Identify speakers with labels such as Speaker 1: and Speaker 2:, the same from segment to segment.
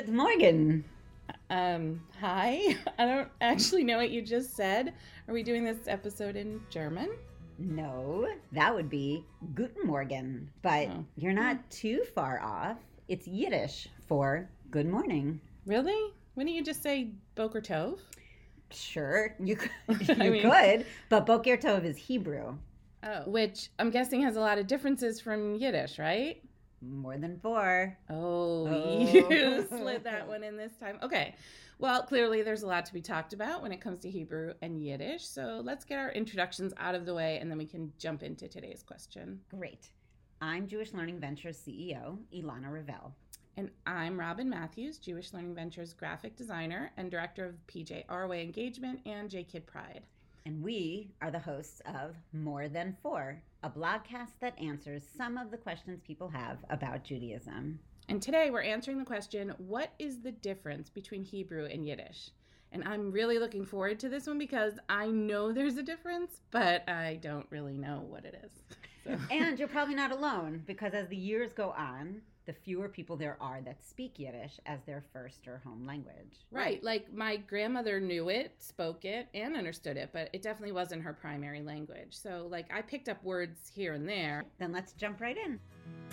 Speaker 1: Good morning.
Speaker 2: Hi. I don't actually know what you just said. Are we doing this episode in German?
Speaker 1: No, that would be Guten Morgen, but you're not too far off. It's Yiddish for good morning.
Speaker 2: Really? Why don't you just say Boker Tov?
Speaker 1: Sure, you could, could, but Boker Tov is Hebrew.
Speaker 2: Oh, which I'm guessing has a lot of differences from Yiddish, right?
Speaker 1: More than 4.
Speaker 2: Oh, you slid that one in this time. Okay. Well, clearly there's a lot to be talked about when it comes to Hebrew and Yiddish. So let's get our introductions out of the way and then we can jump into today's question.
Speaker 1: Great. I'm Jewish Learning Ventures CEO, Ilana Ravel.
Speaker 2: And I'm Robin Matthews, Jewish Learning Ventures graphic designer and director of PJ Arway Engagement and JKid Pride.
Speaker 1: And we are the hosts of More Than 4, a blogcast that answers some of the questions people have about Judaism.
Speaker 2: And today we're answering the question, what is the difference between Hebrew and Yiddish? And I'm really looking forward to this one because I know there's a difference, but I don't really know what it is. So.
Speaker 1: And you're probably not alone, because as the years go on, the fewer people there are that speak Yiddish as their first or home language.
Speaker 2: Right. Like my grandmother knew it, spoke it, and understood it, but it definitely wasn't her primary language. So like I picked up words here and there.
Speaker 1: Then let's jump right in.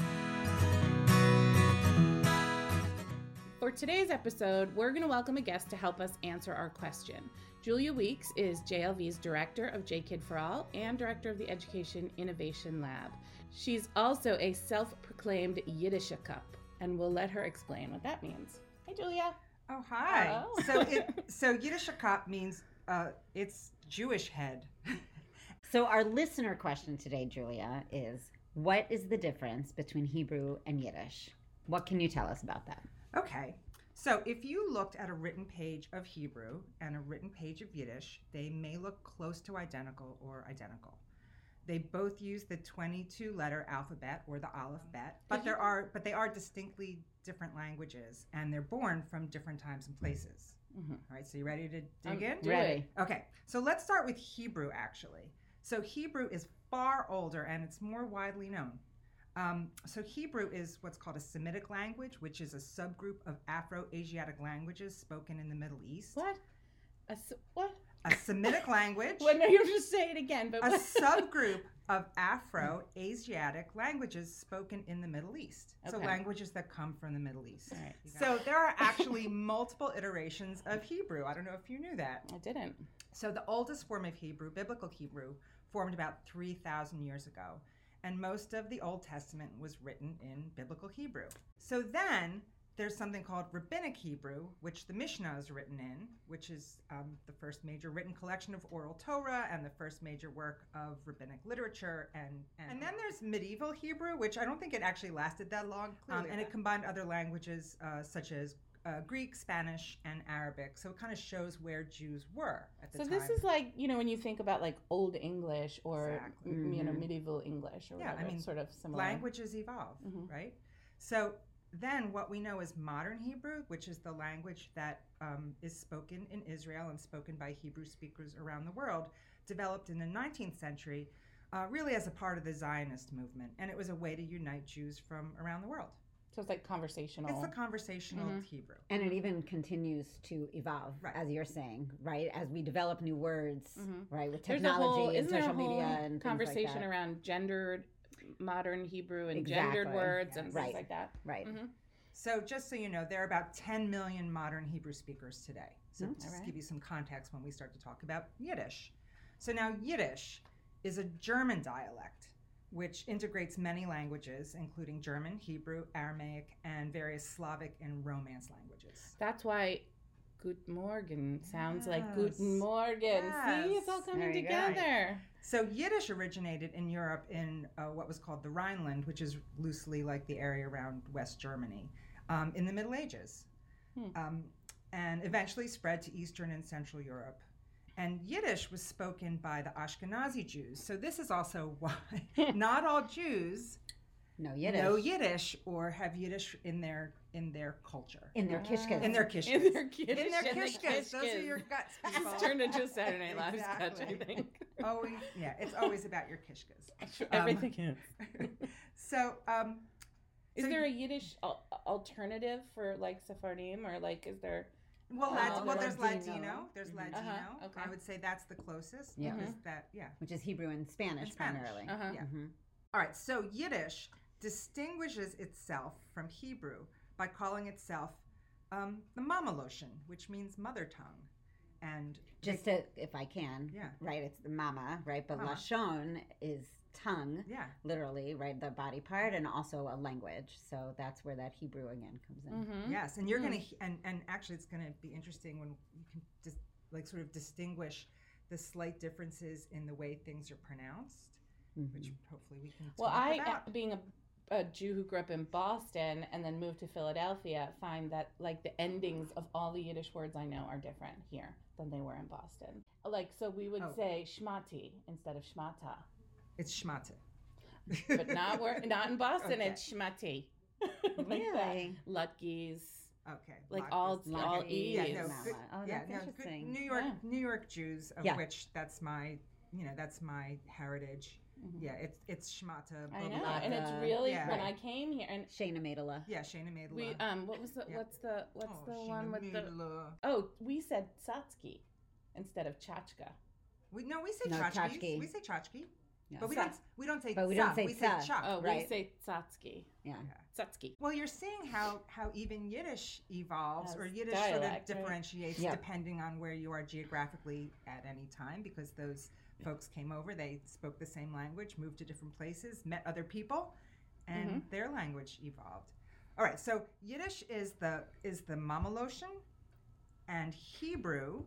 Speaker 2: For today's episode, we're going to welcome a guest to help us answer our question. Julia Weeks is JLV's Director of JKid for All and Director of the Education Innovation Lab. She's also a self-proclaimed Yiddish cup, and we'll let her explain what that means. Hey, Julia.
Speaker 3: Oh, hi.
Speaker 2: Hello.
Speaker 3: So Yiddish cup means it's Jewish head.
Speaker 1: So our listener question today, Julia, is what is the difference between Hebrew and Yiddish? What can you tell us about that?
Speaker 3: Okay. So if you looked at a written page of Hebrew and a written page of Yiddish, they may look close to identical or identical. They both use the 22-letter alphabet or the Aleph Bet, but they are distinctly different languages, and they're born from different times and places. Mm-hmm. All right, so you ready to dig in?
Speaker 1: Ready.
Speaker 3: Okay, so let's start with Hebrew, actually. So Hebrew is far older, and it's more widely known. So Hebrew is what's called a Semitic language, which is a subgroup of Afro-Asiatic languages spoken in the Middle East.
Speaker 2: What? What?
Speaker 3: A Semitic language.
Speaker 2: Well, no, you just say it again. But
Speaker 3: a subgroup of Afro-Asiatic languages spoken in the Middle East. Okay. So languages that come from the Middle East.
Speaker 2: All right,
Speaker 3: so there are actually multiple iterations of Hebrew. I don't know if you knew that.
Speaker 2: I didn't.
Speaker 3: So the oldest form of Hebrew, biblical Hebrew, formed about 3,000 years ago. And most of the Old Testament was written in biblical Hebrew. So then there's something called Rabbinic Hebrew, which the Mishnah is written in, which is the first major written collection of oral Torah and the first major work of rabbinic literature. And then there's Medieval Hebrew, which I don't think it actually lasted that long. And it combined other languages such as Greek, Spanish, and Arabic. So it kind of shows where Jews were at the time.
Speaker 2: So this is like, when you think about like Old English or, Medieval English or whatever, it's sort of similar.
Speaker 3: Languages evolve, right? So then what we know is modern Hebrew, which is the language that is spoken in Israel and spoken by Hebrew speakers around the world, developed in the 19th century, really as a part of the Zionist movement. And it was a way to unite Jews from around the world.
Speaker 2: So it's like conversational.
Speaker 3: It's the conversational Hebrew.
Speaker 1: And it even continues to evolve, as you're saying, right? As we develop new words, right? With technology and social media and
Speaker 2: conversation
Speaker 1: things like that.
Speaker 2: Around gendered modern Hebrew and gendered words and things like that.
Speaker 1: Right.
Speaker 2: Mm-hmm.
Speaker 3: So just so you know, there are about 10 million modern Hebrew speakers today. So just to give you some context when we start to talk about Yiddish. So now Yiddish is a German dialect, which integrates many languages, including German, Hebrew, Aramaic, and various Slavic and Romance languages.
Speaker 2: That's why Guten Morgen sounds like Guten Morgen.
Speaker 3: Yes.
Speaker 2: See, it's all coming together.
Speaker 3: So Yiddish originated in Europe in what was called the Rhineland, which is loosely like the area around West Germany, in the Middle Ages, and eventually spread to Eastern and Central Europe. And Yiddish was spoken by the Ashkenazi Jews. So this is also why not all Jews know Yiddish or have Yiddish in their culture.
Speaker 1: In their kishkas.
Speaker 3: In their kishkas.
Speaker 2: In their kishkas.
Speaker 3: In their kishkas. Those are your guts, people.
Speaker 2: It's turned into a Saturday Night Live sketch, I think.
Speaker 3: It's always about your kishkas.
Speaker 2: Everything is.
Speaker 3: So
Speaker 2: Is there a Yiddish alternative for like Sephardim, or like is there?
Speaker 3: Well, there's Ladino. There's
Speaker 2: Mm-hmm.
Speaker 3: Ladino.
Speaker 2: Okay.
Speaker 3: I would say that's the closest.
Speaker 1: Yeah.
Speaker 3: Because
Speaker 1: Which is Hebrew and Spanish, primarily.
Speaker 3: Yeah. All right. So Yiddish distinguishes itself from Hebrew by calling itself the Mama Loshen, which means mother tongue. And
Speaker 1: if I can, right? It's the mama, right? But Lashon is tongue, literally, right? The body part, and also a language. So that's where that Hebrew again comes in.
Speaker 2: Mm-hmm.
Speaker 3: Yes, and you're gonna, and actually, it's gonna be interesting when you can just like sort of distinguish the slight differences in the way things are pronounced, which hopefully we can.
Speaker 2: Well,
Speaker 3: about.
Speaker 2: Being a Jew who grew up in Boston and then moved to Philadelphia, find that like the endings of all the Yiddish words I know are different here than they were in Boston. Like, so we would say shmati instead of shmata.
Speaker 3: It's shmata.
Speaker 2: But not in Boston. It's shmati. Like
Speaker 1: Really?
Speaker 2: Lutkies.
Speaker 3: Okay.
Speaker 2: Like all E's.
Speaker 1: Interesting.
Speaker 3: New York Jews, of which that's my heritage. Mm-hmm. Yeah, it's shmata.
Speaker 2: I know, and it's really when I came here and
Speaker 1: Shana Madela.
Speaker 3: Yeah, Shana Madela.
Speaker 2: We what's the one with the we said tzatzki instead of chachka.
Speaker 3: We say tchotchkes. We say tchotchke.
Speaker 1: Yeah.
Speaker 3: But we don't say
Speaker 1: cha.
Speaker 2: Oh,
Speaker 1: right.
Speaker 2: We say tzatzki.
Speaker 1: Yeah.
Speaker 2: Tzatzki.
Speaker 3: Well, you're seeing how even Yiddish evolves, or Yiddish
Speaker 2: dialect,
Speaker 3: sort of differentiates depending on where you are geographically at any time, because those folks came over, they spoke the same language, moved to different places, met other people, and their language evolved. All right, so Yiddish is the Mama Loshen, and Hebrew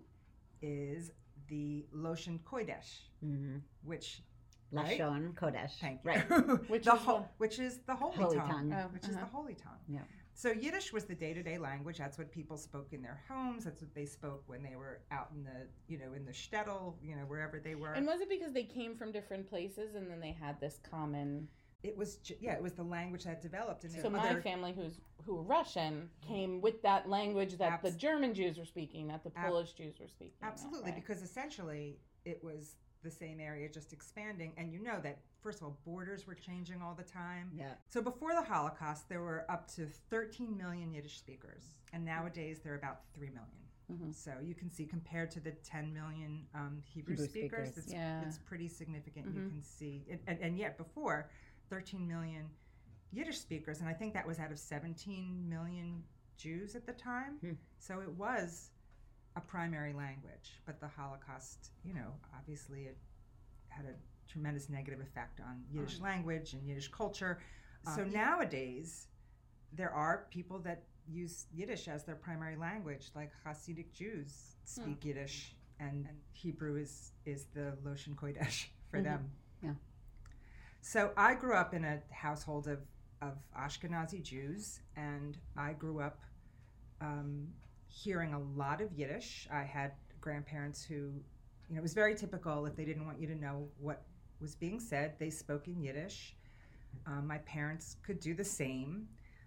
Speaker 3: is the Loshen Kodesh, which
Speaker 1: Lashon Kodesh.
Speaker 3: Thank you.
Speaker 1: Right.
Speaker 3: Which is the holy tongue. Which is the holy tongue.
Speaker 1: Yeah.
Speaker 3: So Yiddish was the day-to-day language. That's what people spoke in their homes. That's what they spoke when they were out in the shtetl, wherever they were.
Speaker 2: And was it because they came from different places and then they had this common?
Speaker 3: It was the language that developed. And
Speaker 2: so my family, who were Russian, came with that language that the German Jews were speaking, that the Polish Jews were speaking.
Speaker 3: Absolutely, because essentially it was the same area just expanding, and that first of all, borders were changing all the time.
Speaker 1: Yeah.
Speaker 3: So before the Holocaust, there were up to 13 million Yiddish speakers, and nowadays there are about 3 million. Mm-hmm. So you can see, compared to the 10 million Hebrew speakers, it's pretty significant. Mm-hmm. You can see, and yet before, 13 million Yiddish speakers, and I think that was out of 17 million Jews at the time. So it was a primary language, but the Holocaust, obviously it had a tremendous negative effect on Yiddish language and Yiddish culture. So nowadays, there are people that use Yiddish as their primary language, like Hasidic Jews speak Yiddish, and Hebrew is the Loshen Kodesh for them.
Speaker 1: Yeah.
Speaker 3: So I grew up in a household of Ashkenazi Jews, and I grew up hearing a lot of Yiddish. I had grandparents who, it was very typical. If they didn't want you to know what was being said, they spoke in Yiddish. My parents could do the same,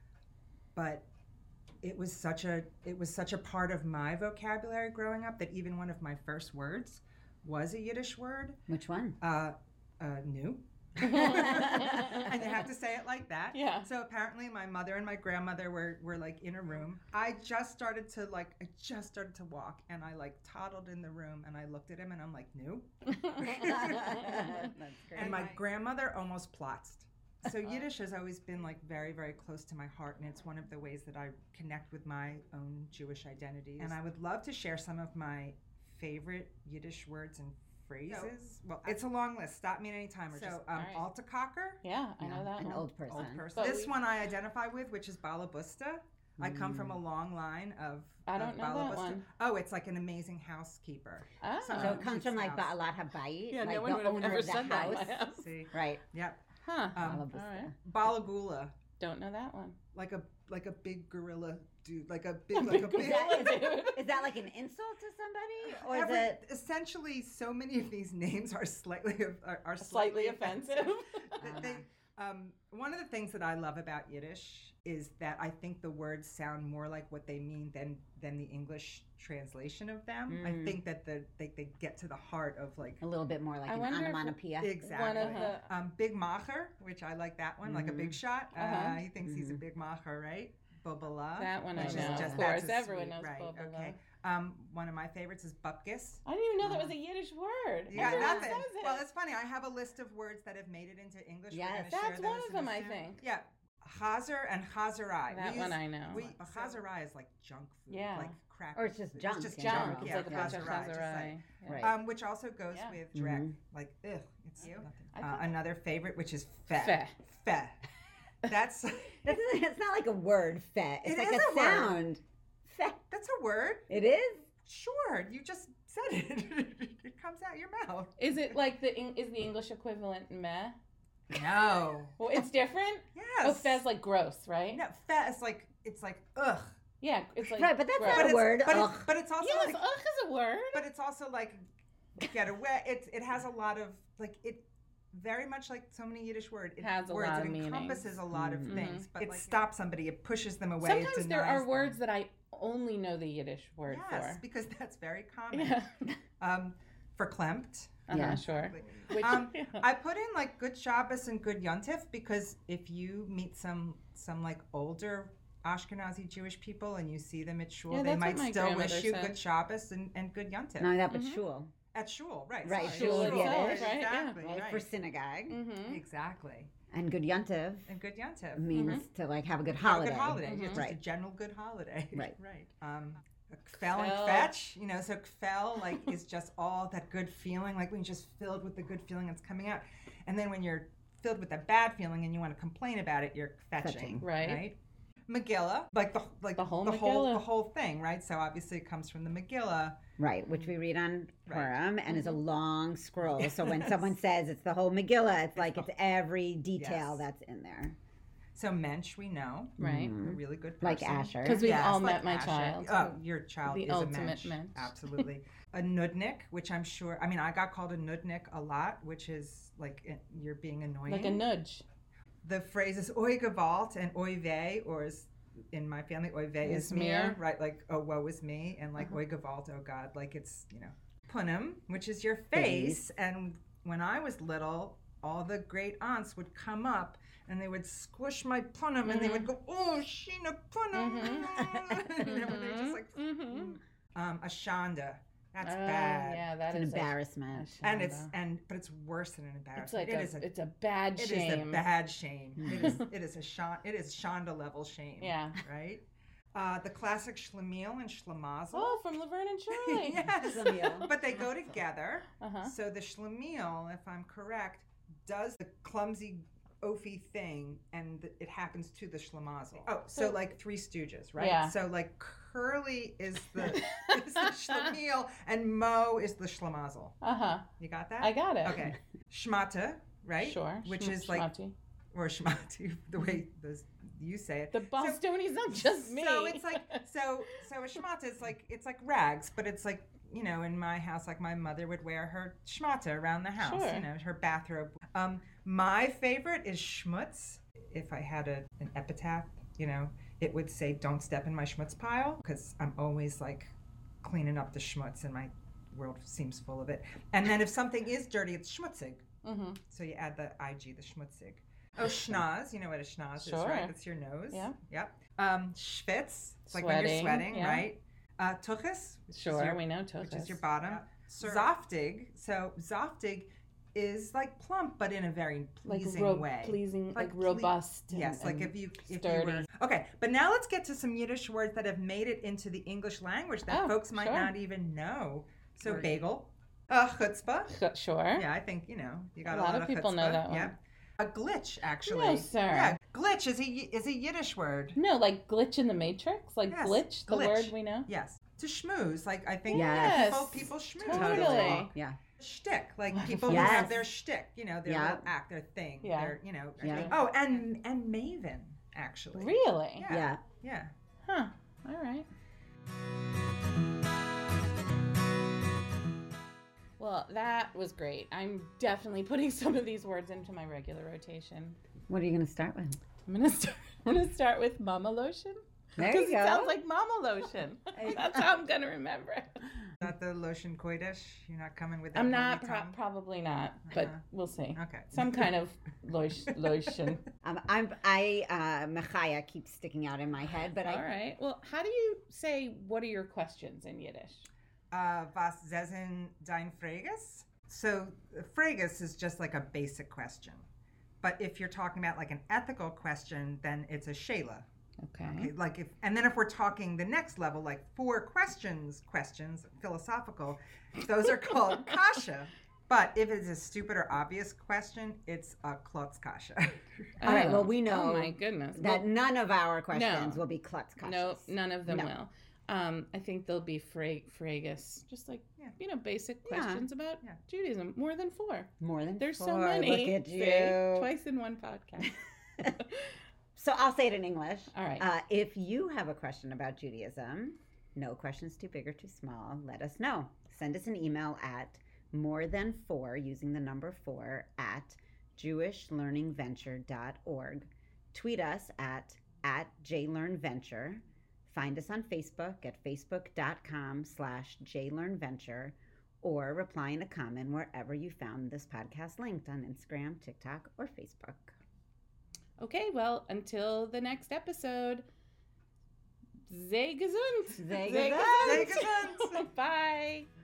Speaker 3: but it was such a part of my vocabulary growing up that even one of my first words was a Yiddish word.
Speaker 1: Which one?
Speaker 3: Nu. And you have to say it like that.
Speaker 2: Yeah.
Speaker 3: So apparently my mother and my grandmother were like in a room. I just started to walk, and I like toddled in the room, and I looked at him and I'm like, "Nu."
Speaker 1: That's great.
Speaker 3: And my grandmother almost plotzed. So Yiddish has always been like very, very close to my heart, and it's one of the ways that I connect with my own Jewish identity. And I would love to share some of my favorite Yiddish words and phrases. Well, it's a long list. Stop me at any time. Altakacher.
Speaker 2: Yeah, I know that
Speaker 1: an
Speaker 2: one.
Speaker 1: old person.
Speaker 2: But
Speaker 3: this one I identify with, which is Balabusta. I come from a long line of
Speaker 2: I don't know
Speaker 3: Balabusta.
Speaker 2: that one.
Speaker 3: Oh, it's like an amazing housekeeper.
Speaker 2: Oh.
Speaker 1: So it comes from like Ba'alat Habayit,
Speaker 2: Yeah,
Speaker 1: like
Speaker 2: no one
Speaker 1: the
Speaker 2: would have
Speaker 1: owner
Speaker 2: ever
Speaker 1: of the
Speaker 2: said that.
Speaker 1: house.
Speaker 3: See?
Speaker 1: Right.
Speaker 3: Yep.
Speaker 2: Huh.
Speaker 1: Balabusta.
Speaker 2: All right.
Speaker 3: Balagula.
Speaker 2: Don't know that one.
Speaker 3: Like a big gorilla dude. Like a
Speaker 1: Is
Speaker 3: big
Speaker 1: that like an insult to somebody, or is it
Speaker 3: essentially? So many of these names are slightly
Speaker 2: Slightly offensive.
Speaker 3: One of the things that I love about Yiddish is that I think the words sound more like what they mean than the English translation of them. I think that they get to the heart of like
Speaker 1: a little bit more like an onomatopoeia.
Speaker 3: Exactly. Big macher, which I like that one, like a big shot. He thinks he's a big macher, right? Bobala.
Speaker 2: That one I know. Of course, everyone knows Bobala.
Speaker 3: Okay. One of my favorites is bupkis.
Speaker 2: I didn't even know that was a Yiddish word.
Speaker 3: Yeah, nothing. Well, it's funny. I have a list of words that have made it into English.
Speaker 2: Yes, that's one of them, I think.
Speaker 3: Yeah. Chazer and chazarai.
Speaker 2: That one I know.
Speaker 3: Chazarai is like junk food, like crackers.
Speaker 1: Or it's just junk.
Speaker 2: It's just junk. It's like a bunch of
Speaker 3: chazarai. Which also goes with drek. Like, ugh, it's another favorite, which is fe. Fe. That's
Speaker 1: it's not like a word, fe. It's like a sound. Fe.
Speaker 3: That's a word.
Speaker 1: It is?
Speaker 3: Sure. You just said it. It comes out your mouth.
Speaker 2: Is it like is the English equivalent meh?
Speaker 3: No.
Speaker 2: Well, it's different?
Speaker 3: Yes.
Speaker 2: Oh, fe's like gross, right?
Speaker 3: No, fe is like, it's like, ugh.
Speaker 2: Yeah, it's like
Speaker 1: right, but that's not a word.
Speaker 3: But it's also
Speaker 2: like, ugh is a word.
Speaker 3: But it's also like get away. It has a lot of like it. Very much like so many Yiddish words. It
Speaker 2: has a lot of meanings.
Speaker 3: It encompasses a lot of things, but it stops somebody. It pushes them away.
Speaker 2: Sometimes there are words that I only know the Yiddish word for.
Speaker 3: Yes, because that's very common. Yeah. Verklempt.
Speaker 2: Yeah, sure.
Speaker 3: I put in like Good Shabbos and Good Yontif because if you meet some like older Ashkenazi Jewish people and you see them at shul, they might still wish you Good Shabbos and Good Yontif.
Speaker 1: No, that but shul.
Speaker 3: At shul, right.
Speaker 1: Right,
Speaker 3: shul,
Speaker 1: right?
Speaker 3: Exactly,
Speaker 1: right. For synagogue.
Speaker 3: Exactly.
Speaker 1: And Good Yontiv.
Speaker 3: And Good Yontiv.
Speaker 1: Means to like have a good holiday.
Speaker 3: Have a good holiday. Just a general good holiday.
Speaker 1: Right.
Speaker 3: Kfel and kvetch, so kfel like is just all that good feeling, like when you're just filled with the good feeling that's coming out. And then when you're filled with that bad feeling and you want to complain about it, you're kvetching. Right? Megillah, like the whole thing, right? So obviously it comes from the Megillah.
Speaker 1: Right, which we read on Purim and is a long scroll. So when someone says it's the whole Megillah, it's like it's every detail that's in there.
Speaker 3: So mensch, we know.
Speaker 2: Right.
Speaker 3: A really good person.
Speaker 1: Like Asher.
Speaker 2: Because we've all met my child.
Speaker 3: Oh, your child
Speaker 2: the
Speaker 3: is
Speaker 2: ultimate
Speaker 3: a
Speaker 2: mensch.
Speaker 3: Absolutely. A nudnik, which I'm sure, I got called a nudnik a lot, which is like you're being annoying.
Speaker 2: Like a nudge.
Speaker 3: The phrase is oi gewalt and oi vei, or is in my family, oy vey is mir, right? Like, oh, woe is me, and like, oy gewalt, oh God, like it's, punim, which is your face. And when I was little, all the great aunts would come up and they would squish my punim and they would go, oh, Sheena punim. And they were just like, a shanda. That's bad.
Speaker 2: Yeah, that's
Speaker 1: an embarrassment.
Speaker 3: But it's worse than an embarrassment.
Speaker 2: It's a bad shame.
Speaker 3: It is a bad shame. It is shanda level shame.
Speaker 2: Yeah.
Speaker 3: Right? The classic schlemiel and schlemazel.
Speaker 2: Oh, from Laverne and Shirley.
Speaker 3: Yes. But they go together. So the schlemiel, if I'm correct, does the clumsy oafy thing, and it happens to the schlemazel. Oh, so like Three Stooges, right?
Speaker 2: Yeah.
Speaker 3: So like Curly is the schlemiel, and Mo is the schlemazel. You got that?
Speaker 2: I got it.
Speaker 3: Okay. Shmata, right?
Speaker 2: Sure.
Speaker 3: Which is like or shmati, the way you say it.
Speaker 2: The Bostoni's not just me.
Speaker 3: So it's like so a shmata is like it's like rags, but it's like in my house, like my mother would wear her shmata around the house, her bathrobe. My favorite is schmutz. If I had an epitaph, it would say, don't step in my schmutz pile, because I'm always like cleaning up the schmutz and my world seems full of it. And then if something is dirty, it's schmutzig. So you add the IG, the schmutzig. Oh, schnoz. You know what a schnoz is, right? That's your nose.
Speaker 2: Yeah.
Speaker 3: Yep. Schwitz. It's like when you're sweating, right? Tuchus.
Speaker 2: We know tuchus.
Speaker 3: Which is your bottom. Zoftig. So zoftig is like plump, but in a very pleasing way.
Speaker 2: Like robust.
Speaker 3: Yes, like if you were. Okay, but now let's get to some Yiddish words that have made it into the English language that folks might not even know. So bagel. Chutzpah.
Speaker 2: Sure.
Speaker 3: Yeah, I think, you got
Speaker 2: a lot of people
Speaker 3: chutzpah.
Speaker 2: know that one.
Speaker 3: Yeah. A glitch, actually.
Speaker 2: No, sir.
Speaker 3: Yeah, glitch is a Yiddish word.
Speaker 2: No, like glitch in the Matrix? Like glitch, the word we know?
Speaker 3: Yes. To schmooze, like I think people schmooze.
Speaker 2: Totally.
Speaker 1: Yeah.
Speaker 3: Shtick, like people who have their shtick, their little act, their thing.
Speaker 2: Yeah.
Speaker 3: Their, Oh, and Maven, actually.
Speaker 2: Really?
Speaker 3: Yeah.
Speaker 2: Huh. All right. Well, that was great. I'm definitely putting some of these words into my regular rotation.
Speaker 1: What are you going to start with?
Speaker 2: I'm going to start with mama lotion.
Speaker 1: There you go.
Speaker 2: It sounds like mama lotion. That's how I'm going to remember it.
Speaker 3: Not the lotion coitus? You're not coming with that?
Speaker 2: I'm not, probably not, but we'll see.
Speaker 3: Okay.
Speaker 2: Some kind of lotion.
Speaker 1: Mechaya keeps sticking out in my head, but
Speaker 2: All right. Well, how do you say, what are your questions in Yiddish?
Speaker 3: Was sind dein Frages? So Frages is just like a basic question. But if you're talking about like an ethical question, then it's a Shayla.
Speaker 2: Okay.
Speaker 3: Like and then if we're talking the next level, like 4 questions, philosophical, those are called kasha. But if it's a stupid or obvious question, it's a klotz kasha.
Speaker 1: All right. Well, we know.
Speaker 2: Oh my goodness.
Speaker 1: That none of our questions will be klotz kashas.
Speaker 2: No, none of them will. I think they'll be fragus, just like basic questions about Judaism. More than 4.
Speaker 1: More than
Speaker 2: There's
Speaker 1: 4.
Speaker 2: so many.
Speaker 1: Look at you.
Speaker 2: See, twice in one podcast.
Speaker 1: So I'll say it in English.
Speaker 2: All right.
Speaker 1: If you have a question about Judaism, no questions too big or too small, let us know. Send us an email at morethan4, using the number 4, at jewishlearningventure.org. Tweet us at jlearnventure. Find us on Facebook at facebook.com/jlearnventure, or reply in a comment wherever you found this podcast linked on Instagram, TikTok, or Facebook.
Speaker 2: Okay, well, until the next episode, sei gesund.
Speaker 1: Sei gesund.
Speaker 2: Bye.